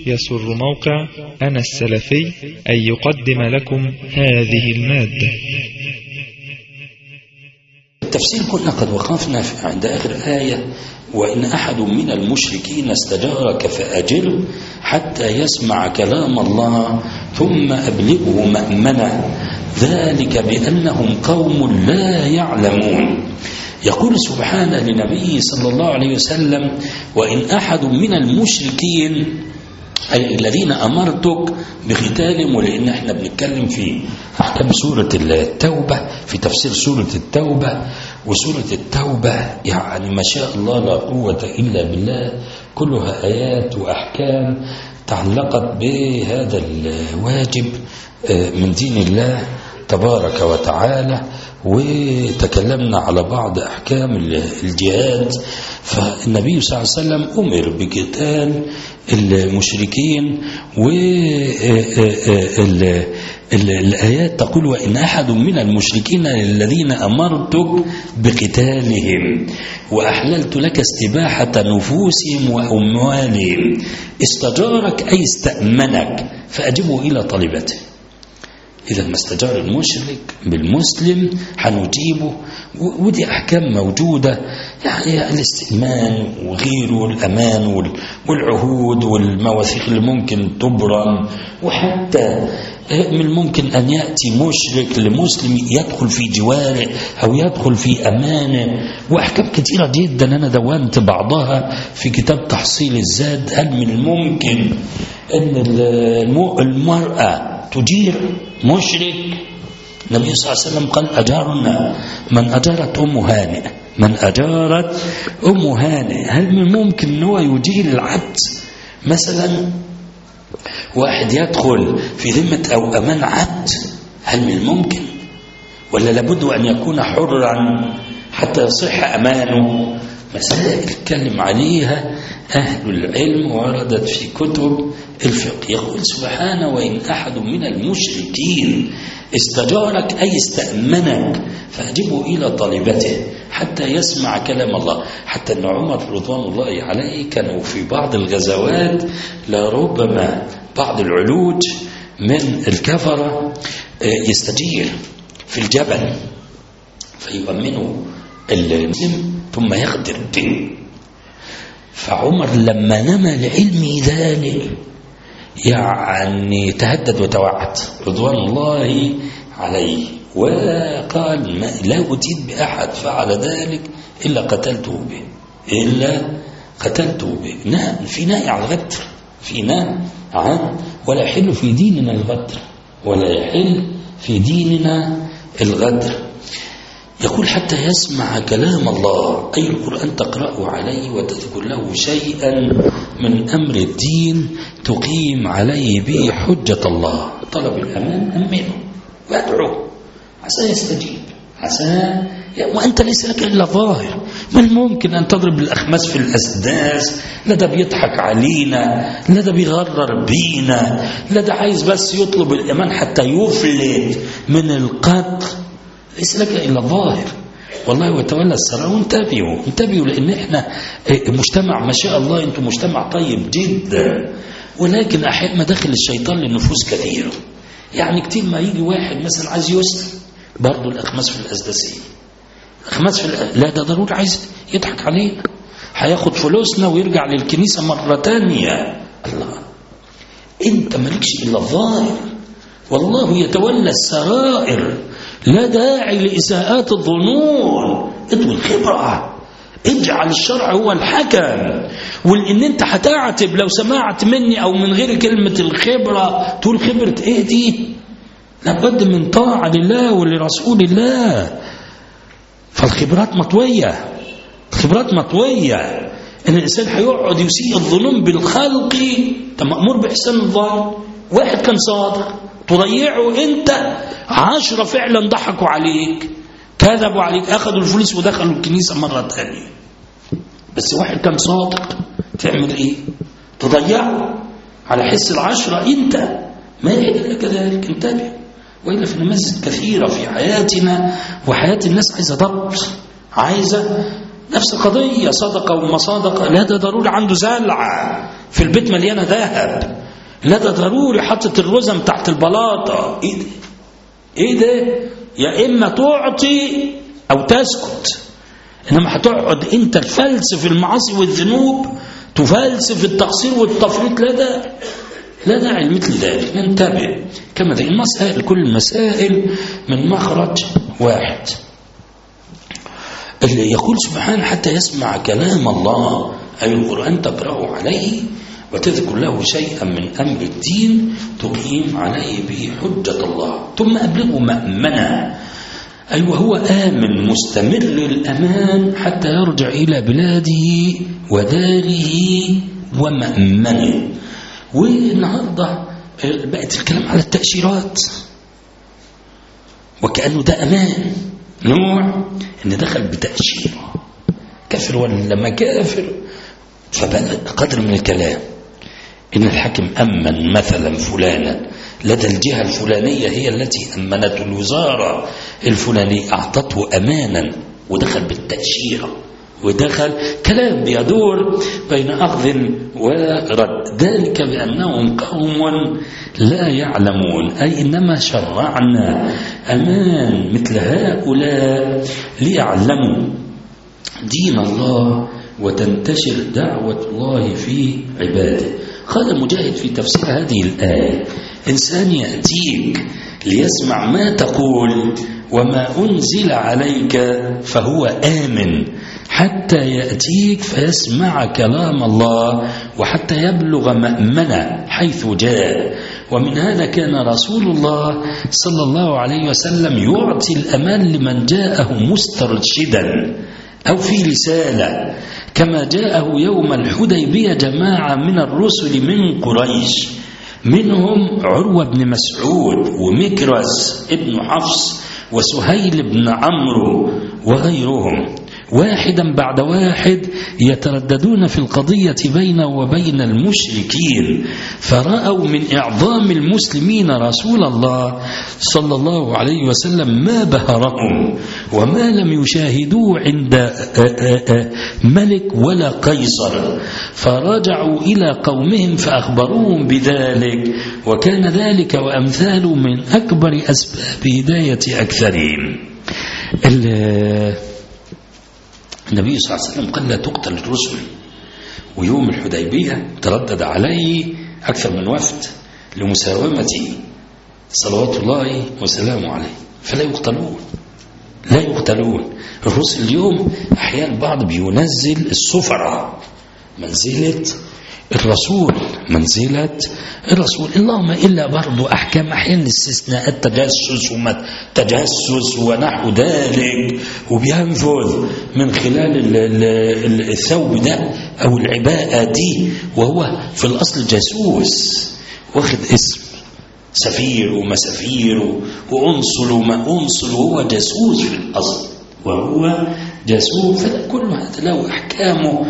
يسر موقع أنا السلفي أن يقدم لكم هذه المادة. التفسير كنا قد وقفنا عند آخر آية: وإن أحد من المشركين استجارك فأجره حتى يسمع كلام الله ثم أبلغه مأمنه ذلك بأنهم قوم لا يعلمون. يقول سبحانه لنبيه صلى الله عليه وسلم: وإن أحد من المشركين، أي الذين أمرتك بقتالهم. ولأن احنا بنتكلم في أحكام سورة التوبة، في تفسير سورة التوبة، وسورة التوبة يعني ما شاء الله لا قوة إلا بالله، كلها آيات وأحكام تعلقت بهذا الواجب من دين الله تبارك وتعالى. وتكلمنا على بعض أحكام الجهاد. فالنبي صلى الله عليه وسلم أمر بقتال المشركين، والآيات تقول: وإن أحد من المشركين الذين أمرتك بقتالهم وأحللت لك استباحة نفوسهم وأموالهم استجارك أي استأمنك فأجبه إلى طلبته. إذا ما استجار المشرك بالمسلم هنجيبه. ودي أحكام موجودة، يعني الاستئمان وغيره، والأمان والعهود والمواثيق اللي ممكن تبرم. وحتى من الممكن أن يأتي مشرك لمسلم يدخل في جواره أو يدخل في أمانه، وأحكام كثيرة جدا أنا دونت بعضها في كتاب تحصيل الزاد. هل من الممكن أن المرأة تجير مشرك؟ النبي صلى الله عليه وسلم قال: أجارنا من أجارت أم هانئ، من أجارت أم هانئ. هل من ممكن أنه يجير العبد؟ مثلا واحد يدخل في ذمة أو أمان عبد، هل من الممكن؟ ولا لابد أن يكون حرا حتى يصح أمانه؟ مسائل تكلم عليها أهل العلم وردت في كتب الفقه. يقول سبحانه: وإن أحد من المشركين استجارك أي استأمنك فأجبه إلى طلبته حتى يسمع كلام الله. حتى أن عمر رضوان الله عليه كانوا في بعض الغزوات لربما بعض العلوج من الكفرة يستجير في الجبل فيؤمنه المسلم ثم يغدر به. فعمر لما نمى لعلمه ذلك يعني تهدد وتوعد رضوان الله عليه، وقال: لا أتيت بأحد فعل ذلك إلا قتلته به، إلا قتلته به. نعم، في نهي عن الغدر، في نهي عن، ولا يحل في ديننا الغدر، ولا يحل في ديننا الغدر. يقول: حتى يسمع كلام الله، أي القرآن تقرأه عليه وتذكر له شيئا من أمر الدين تقيم عليه به حجة الله. طلب الأمان أمنه وادعو عسى يستجيب، عسى. وأنت ليس لك إلا ظاهر. من ممكن أن تضرب الأخماس في الأسداس؟ لا ده بيضحك علينا، لا ده بيغرر بينا، لا ده عايز بس يطلب الأمان حتى يفلت من القتل. ليس لك إلا ظاهر والله، وتولى السرار. وانتبهوا لأن احنا مجتمع ما شاء الله، انتم مجتمع طيب جدا، ولكن أحيانا مداخل الشيطان للنفوس كثيرة. يعني كتير ما يجي واحد مثلا عايز يسلم برضه الأخماس في الأسداسية، أخماس لا ده ضروري عايز يضحك علينا، هياخد فلوسنا ويرجع للكنيسة مرة تانية. الله، انت مالكش إلا الظاهر، والله يتولى السرائر. لا داعي لإساءات الظنون، ادوي الخبرة، اجعل الشرع هو الحكم. وإن انت هتعتب لو سمعت مني أو من غير كلمة الخبرة تقول خبرة ايه دي؟ لابد من طاعة لله ولرسول الله. فالخبرات مطوية، الخبرات مطوية. إن الإنسان هيقعد يسيء الظنون بالخلق، انت مأمور بإحسان الظن. واحد كان صادق تضيعه انت، 10 فعلا ضحكوا عليك، كذبوا عليك، اخذوا الفلوس ودخلوا الكنيسة مرة تانية. بس واحد كان صادق تعمل ايه؟ تضيعه على حس 10. انت ما يحل لك ذلك، انتبه. وإلا في نماذج كثيرة في حياتنا وحياة الناس عايزة ضبط، عايزة نفس القضية، صدقة وما صدقة، لا ده ضروري عنده زلعة في البيت مليانة ذهب، لا ده ضروري حطت الرزم تحت البلاطة. ايه ده؟ يا اما تعطي او تسكت، انما هتقعد انت تفلسف المعاصي والذنوب، تفلسف التقصير والتفريط، لا داعي لمثل ذلك. ننتبه كما ذي المسائل، كل المسائل من مخرج واحد. اللي يقول سبحانه حتى يسمع كلام الله، أي القرآن تقرأه عليه وتذكر له شيئا من أمر الدين تقيم عليه به حجة الله، ثم أبلغه مأمنا، أي وهو آمن مستمر الأمان حتى يرجع إلى بلاده وداره ومأمنه. والنهاردة بقت الكلام على التأشيرات وكأنه ده أمان، نوع إن دخل بتأشيرة كافر ولا ما كافر. فبقى قدر من الكلام إن الحاكم أمن مثلا فلانا لدى الجهة الفلانية، هي التي أمنته الوزارة الفلانية، أعطته أمانا ودخل بالتأشيرة، ودخل كلام بيدور بين أخذ ورد، ذلك بأنهم قوم لا يعلمون، أي إنما شرعنا أمان مثل هؤلاء ليعلموا دين الله وتنتشر دعوة الله في عباده. قال مجاهد في تفسير هذه الآية: إنسان يأتيك ليسمع ما تقول وما أنزل عليك فهو آمن حتى يأتيك فيسمع كلام الله وحتى يبلغ مأمنه حيث جاء. ومن هذا كان رسول الله صلى الله عليه وسلم يعطي الأمان لمن جاءه مسترشدا أو في رسالة، كما جاءه يوم الحديبية جماعة من الرسل من قريش، منهم عروة بن مسعود ومكرز ابن حفص وسهيل بن عمرو وغيرهم، واحدا بعد واحد يترددون في القضية بينه وبين المشركين، فرأوا من إعظام المسلمين رسول الله صلى الله عليه وسلم ما بهرهم وما لم يشاهدوه عند ملك ولا قيصر، فرجعوا إلى قومهم فأخبروهم بذلك، وكان ذلك وأمثاله من أكبر أسباب هداية أكثرهم. النبي صلى الله عليه وسلم قال لا تقتل الرسل، ويوم الحديبية تردد عليه أكثر من وفد لمساومته صلوات الله وسلامه عليه، فلا يقتلون، لا يقتلون. الرسل اليوم أحيانا بعض بينزل السفراء منزلة الرسول، منزلة الرسول، اللهم إلا برضو أحكام أحيانا استثناءات تجسس وما تجسس ونحو ذلك، وبينفذ من خلال الثوب ده أو العباءة دي، وهو في الأصل جاسوس واخد اسم سفير ومسافير وأنصل وما أنصل، وهو جاسوس في الأصل، وهو جاسوس. فكل هذا له أحكامه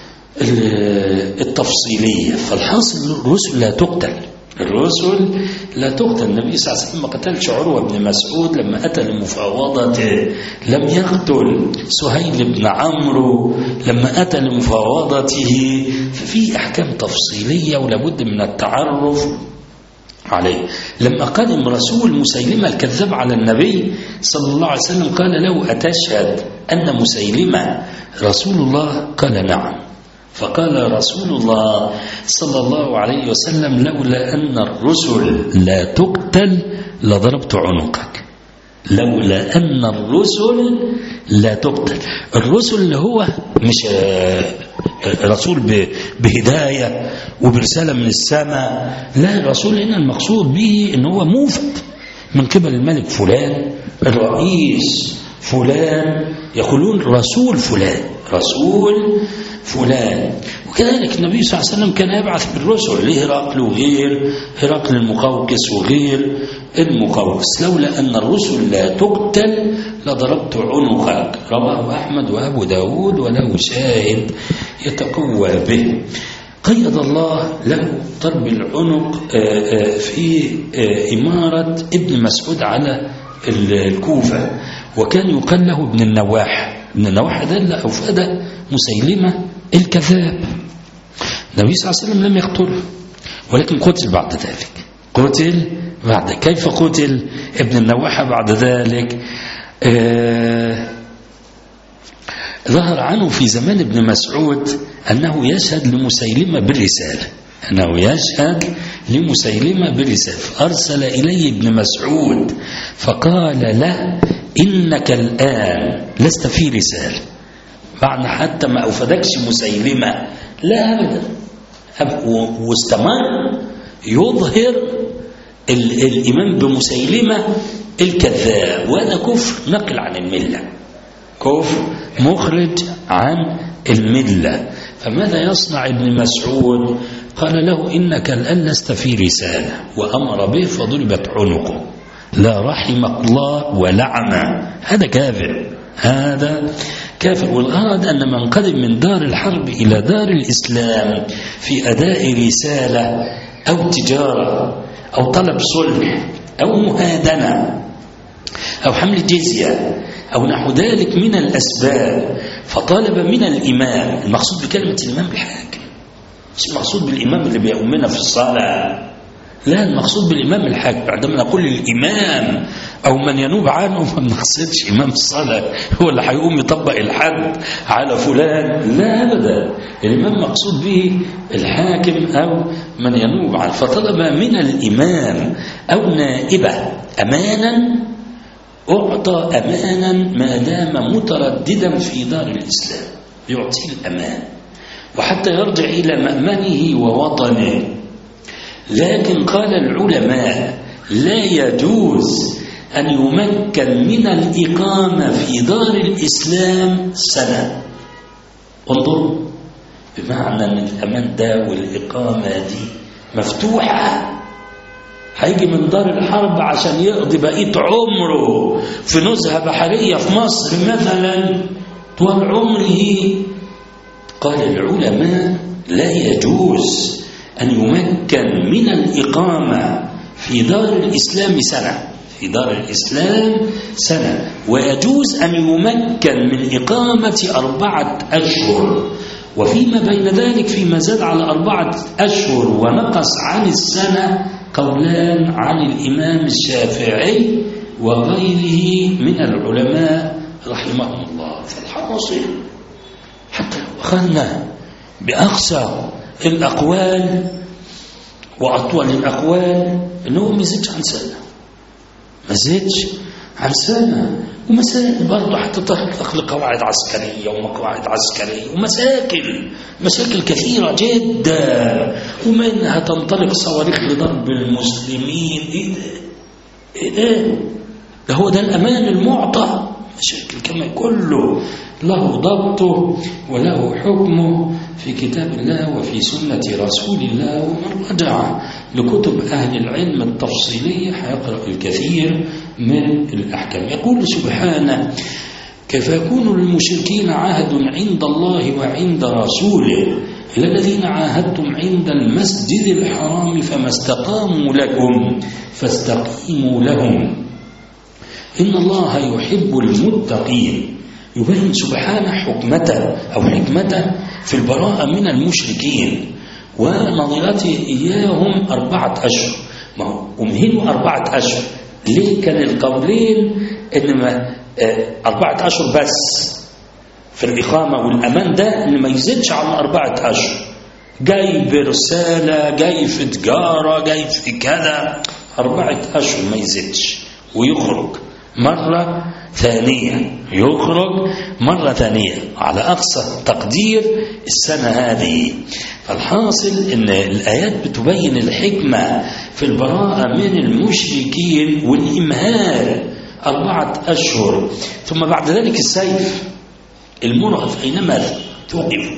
التفصيلية. فالحاصل الرسل لا تقتل، الرسل لا تقتل. النبي صلى الله عليه وسلم ما قتلش عروة بن مسعود لما أتى لمفاوضته، لم يقتل سهيل بن عمرو لما أتى لمفاوضته. ففي أحكام تفصيلية ولابد من التعرف عليه. لما قدم رسول مسيلمة الكذاب على النبي صلى الله عليه وسلم قال له: أتشهد أن مسيلمة رسول الله؟ قال: نعم. فقال رسول الله صلى الله عليه وسلم: لولا أن الرسل لا تقتل لضربت عنقك. لولا أن الرسل لا تقتل. الرسل اللي هو مش رسول بهداية وبرسالة من السماء، لا، الرسول هنا المقصود به إن هو موفد من قبل الملك فلان، الرئيس فلان، يقولون رسول فلان، رسول فلان. وكذلك النبي صلى الله عليه وسلم كان يبعث بالرسل لهرقل وغير هرقل المقوقس وغير المقوقس. لولا أن الرسل لا تقتل لضربت عنقك. رواه أحمد وأبو داود وله شاهد يتقوى به. قيد الله له ضرب العنق في إمارة ابن مسعود على الكوفة، وكان يقال له ابن النواح، ابن النواحي ده اللي أوفد مسيلمة الكذاب. النبي صلى الله عليه وسلم لم يقتله، ولكن قتل بعد ذلك. قتل بعد. كيف قتل ابن النواحي بعد ذلك؟ ظهر عنه في زمان ابن مسعود أنه يشهد لمسيلمة بالرسالة، أنه يشهد لمسيلمة بالرسالة، فأرسل إليه ابن مسعود فقال له إنك الآن لست في رسالة، بعد حتى ما أوفدكش مسيلمة، لا أبدا. واستمر يظهر الإمام بمسيلمة الكذاب، وهذا كفر نقل عن الملة، كفر مخرج عن الملة. فماذا يصنع ابن مسعود؟ قال له إنك الآن لست في رسالة، وأمر به فضربت عنقه، لا رحمك الله ولعنه. هذا كافر، هذا كافر. والغرض أن من قدم من دار الحرب إلى دار الإسلام في أداء رسالة أو تجارة أو طلب صلح أو مهادنة أو حمل جزية أو نحو ذلك من الأسباب، فطالب من الإمام، المقصود بكلمة الإمام الحاكم، مش المقصود بالإمام اللي بيؤمنا في الصلاة، لا، المقصود بالإمام الحاكم. عندما نقول الإمام أو من ينوب عنه ما بنقصدش إمام الصلاة هو اللي هيقوم يطبق الحد على فلان، لا أبدا، الإمام مقصود به الحاكم أو من ينوب عنه. فطلب من الإمام أو نائبه أمانا، أعطى أمانا ما دام مترددا في دار الإسلام، يعطيه الأمان وحتى يرجع إلى مأمنه ووطنه. لكن قال العلماء لا يجوز أن يمكن من الإقامة في دار الإسلام سنة. انظروا، بمعنى أن الأمان ده والإقامة دي مفتوحة، هيجي من دار الحرب عشان يقضي بقية عمره في نزهة بحرية في مصر مثلا طول عمره. قال العلماء لا يجوز أن يمكن من الإقامة في دار الإسلام سنة، في دار الإسلام سنة، ويجوز أن يمكن من إقامة 4 أشهر، وفيما بين ذلك فيما زاد على 4 أشهر ونقص عن السنة قولان عن الإمام الشافعي وغيره من العلماء رحمهم الله. فالحاصل حتى أخذنا بأقصى الأقوال وأطول الأقوال أنه ما يزيدش عن سنة، ما يزيدش عن سنة. ومسائل برضه حتى تطلق لقواعد عسكرية ومقواعد عسكرية مشاكل كثيرة جدا، ومنها تنطلق صواريخ لضرب المسلمين. إيه ده هو ده الأمان المعطى؟ مشاكل كما كله له ضبطه وله حكمه في كتاب الله وفي سنة رسول الله. ومن رجع لكتب أهل العلم التفصيلية هيقرأ الكثير من الأحكام. يقول سبحانه: كيف يكون للمشركين عهد عند الله وعند رسوله إلا الذين عاهدتم عند المسجد الحرام فما استقاموا لكم فاستقيموا لهم إن الله يحب المتقين. يبين سبحانه حكمته في البراءة من المشركين ونظيرته إياهم 4 أشهر. ما هو أمهلوا 4 أشهر ليه؟ كان القولين إنما 4 أشهر بس في الإقامة والأمان ده، إن ما يزيدش عن 4 أشهر. جاي برسالة، جاي في تجارة، جاي في كذا، 4 أشهر ما يزيدش، ويخرج مرة ثانية، يخرج مرة ثانية على أقصى تقدير السنة هذه. فالحاصل إن الآيات بتبين الحكمة في البراءة من المشركين والإمهال 4 أشهر، ثم بعد ذلك السيف المرهف أينما توقفوا،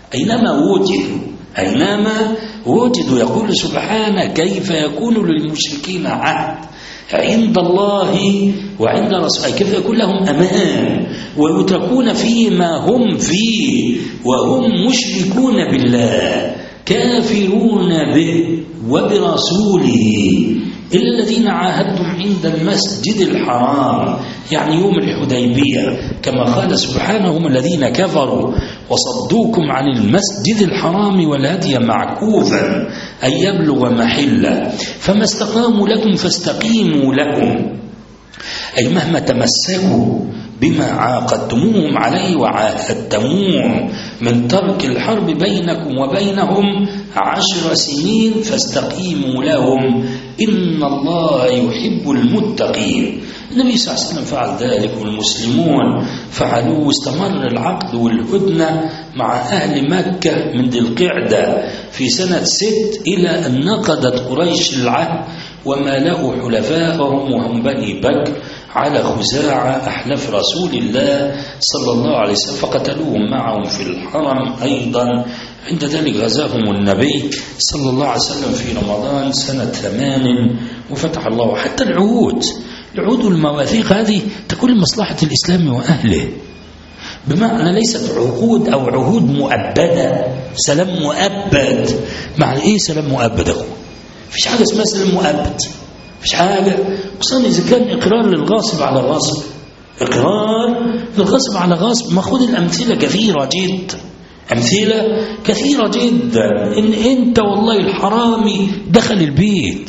أينما وجدوا. يقول سبحانه: كيف يكون للمشركين عهد عند الله وعند رسوله، كيف يكون لهم أمان ويتركون فيما هم فيه وهم مشركون بالله كافرون به وبرسوله إلا الذين عاهدتم عند المسجد الحرام، يعني يوم الحديبية، كما قال سبحانه: هم الذين كفروا وصدوكم عن المسجد الحرام والهدي معكوفا أن يبلغ محله فما استقاموا لكم فاستقيموا لهم، أي مهما تمسكوا بما عاقدتموهم عليه وعاهدتموهم من ترك الحرب بينكم وبينهم 10 سنين فاستقيموا لهم إن الله يحب المتقين. النبي صلى الله عليه وسلم فعل ذلك والمسلمون فعلوه، واستمر العقد والهدنة مع أهل مكة من ذي القعدة في سنة 6 إلى أن نقضت قريش العهد ومالأوا حلفائهم وهم بني بكر على خزاعة أحلف رسول الله صلى الله عليه وسلم، فقتلوهم معهم في الحرم أيضا. عند ذلك غزاهم النبي صلى الله عليه وسلم في رمضان سنة 8 وفتح الله. حتى العهود والمواثيق هذه تكون لمصلحة الإسلام وأهله، بمعنى ليست عقود أو عهود مؤبدة، سلام مؤبد. مع إيه سلام مؤبد؟ فيش حاجة اسمها سلام مؤبد، فيش حاجة. خصوصا إذا كان إقرار للغاصب على غاصب، إقرار للغاصب على غاصب. ما خذ الأمثلة كثيرة جدا، أمثلة كثيرة جدا. إن أنت والله الحرامي دخل البيت،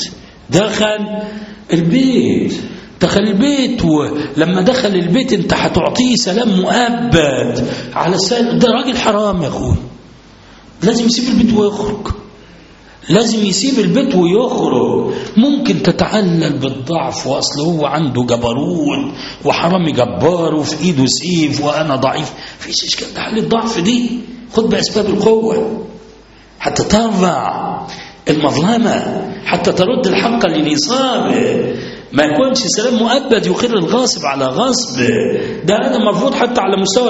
ولما دخل البيت أنت هتعطيه سلام مؤبد على سلام. ده راجل حرام يا أخوي، لازم يسيب البيت ويخرج، لازم يسيب البيت ويخرج. ممكن تتعلل بالضعف وأصله هو عنده جبروت وحرامي جبار وفي إيده سيف وأنا ضعيف، فيش إشكال. ده حل الضعف دي، خد بأسباب القوة حتى ترفع المظلمة، حتى ترد الحق لنصابه. ما يكونش سلام مؤبد يقر الغاصب على غصب. ده هذا مرفوض حتى على مستوى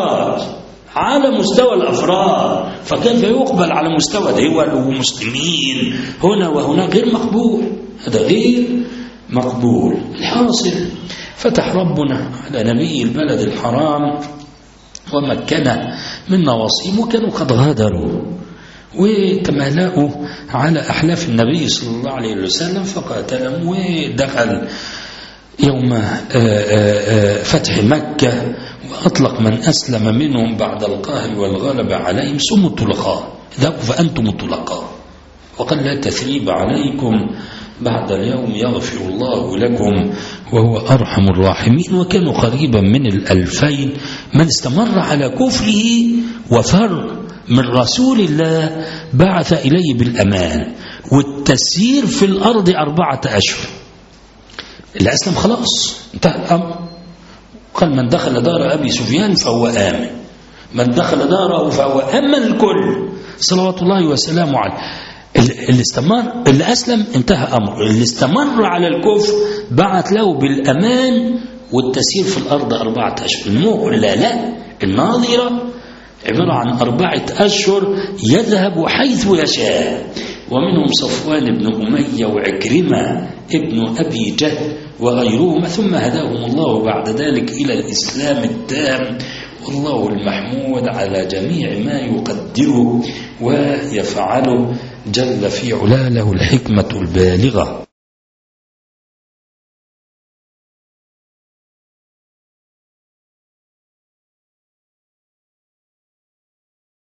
الأفراد، فكيف يقبل على مستوى دول ومسلمين هنا وهنا؟ غير مقبول، هذا غير مقبول. الحاصل فتح ربنا على نبي البلد الحرام ومكنه من نواصيهم، وكانوا قد غادروا وتمالأوا على أحلاف النبي صلى الله عليه وسلم فقاتلهم. ودخل يوم فتح مكة وأطلق من أسلم منهم بعد القهر والغلبة عليهم ثم الطلقاء، ذاكوا فأنتم الطلقاء، وقال: لا تثريب عليكم بعد اليوم يغفر الله لكم وهو أرحم الراحمين. وكانوا قريبا من 2000 من استمر على كفره وفر من رسول الله بعث إليه بالأمان والتسيير في الأرض 4 أشهر. اللي أسلم خلاص انتهى الأمر. قال: من دخل دار أبي سفيان فهو آمن، من دخل داره فهو أمن الكل صلوات الله وسلامه عليه. اللي أسلم انتهى أمره، اللي استمر على الكفر بعث له بالأمان والتسيير في الأرض 4 أشهر. لا الناظرة عبارة عن 4 أشهر يذهب حيث يشاء، ومنهم صفوان بن أمية وعكرمة ابن أبي جهل وغيرهما، ثم هداهم الله بعد ذلك إلى الإسلام التام. والله المحمود على جميع ما يقدره ويفعله جل في علاه، له الحكمة البالغة.